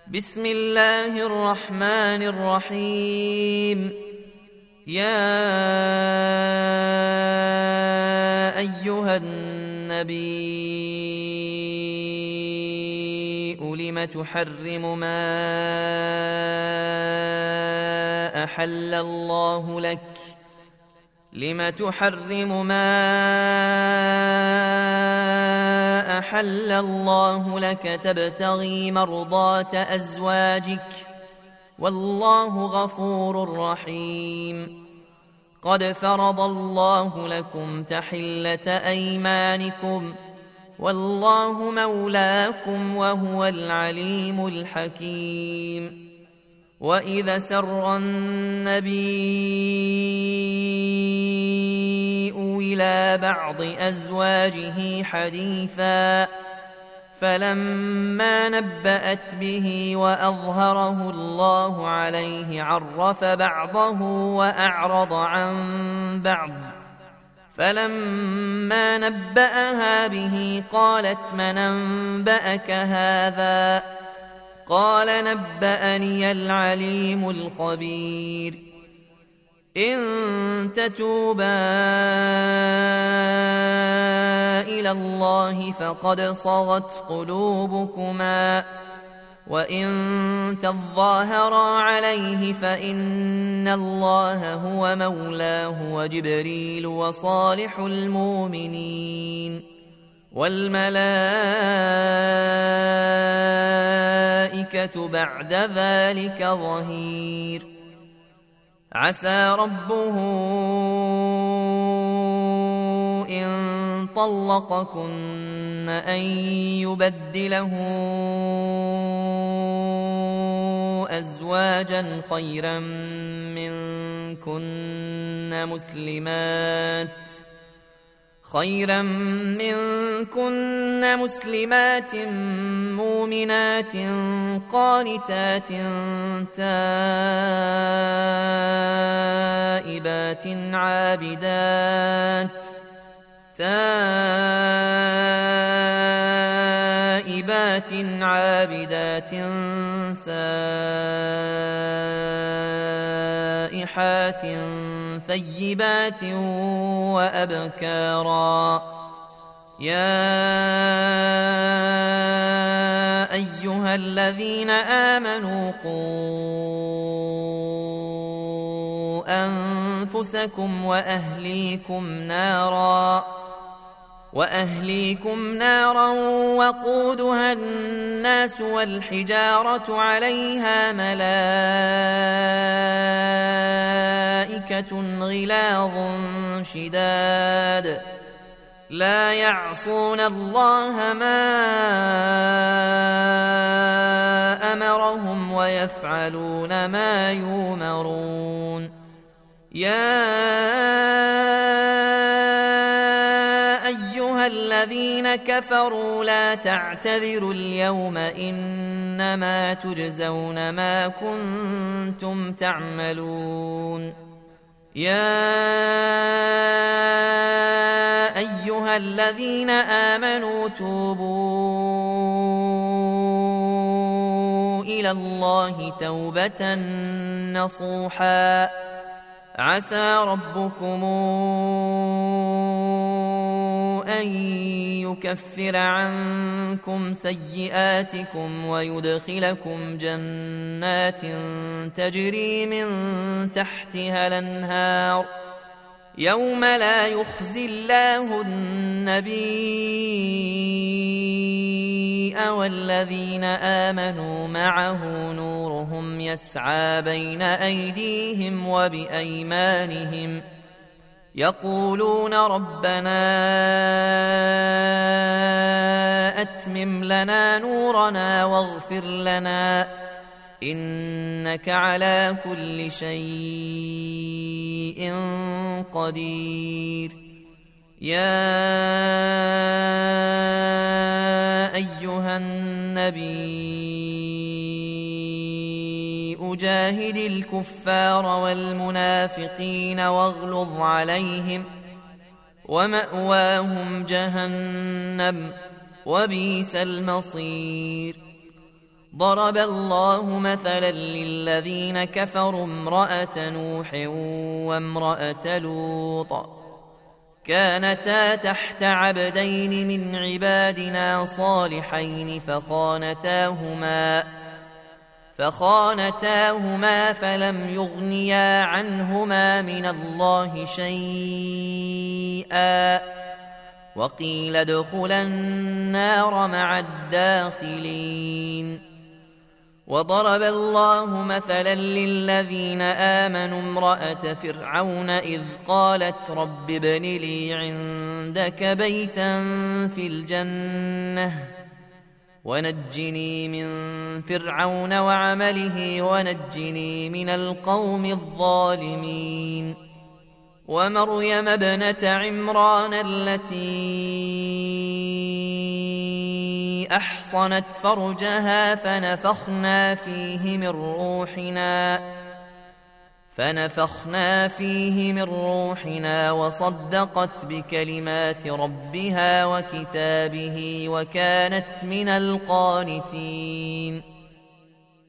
بسم الله الرحمن الرحيم. يا أيها النبي لم تحرم ما أحل الله لك لم تحرم ما أحل الله لك تبتغي مرضات أزواجك والله غفور رحيم. قد فرض الله لكم تحلة أيمانكم والله مولاكم وهو العليم الحكيم. وإذا سر النبي إلى بعض أزواجه حديثا فلما نبأت به وأظهره الله عليه عرف بعضه وأعرض عن بعض، فلما نبأها به قالت من أنبأك هذا؟ قال نبأني العليم الخبير. إن تتوبا إلى الله فقد صغت قلوبكما، وإن تظاهرا عليه فإن الله هو مولاه وجبريل وصالح المؤمنين والملائكة بعد ذلك ظهير. عسى ربه إن طلقكن أن يبدله أزواجا خيرا منكن مسلمات مؤمنات قانتات تائبات عابدات سائحات ثيبات وأبكارا. يا أيها الذين آمنوا قوا أنفسكم وأهليكم نارا وقودها الناس والحجارة عليها ملائكة غلاظ شداد لا يعصون الله ما أمرهم ويفعلون ما يؤمرون. يا أيها الذين كفروا لا تعتذروا اليوم إنما تجزون ما كنتم تعملون. يا أيها الذين آمنوا توبوا إلى الله توبة نصوحا عسى ربكم أن يكفر عنكم سيئاتكم ويدخلكم جنات تجري من تحتها الأنهار يوم لا يخزي الله النبي والذين آمنوا معه نورهم يسعى بين أيديهم وبأيمانهم يقولون ربنا أتمم لنا نورنا واغفر لنا إنك على كل شيء قدير. يا أيها النبي جاهد الكفار والمنافقين واغلظ عليهم ومأواهم جهنم وبئس المصير. ضرب الله مثلا للذين كفروا امرأة نوح وامرأة لوط كانتا تحت عبدين من عبادنا صالحين فخانتاهما فلم يغنيا عنهما من الله شيئا وقيل ادخلا النار مع الداخلين. وضرب الله مثلا للذين آمنوا امرأة فرعون إذ قالت رب ابن لي عندك بيتا في الجنة ونجني من فرعون وعمله ونجني من القوم الظالمين. ومريم ابنة عمران التي أحصنت فرجها فنفخنا فيه من روحنا وصدقت بكلمات ربها وكتابه وكانت من القانتين.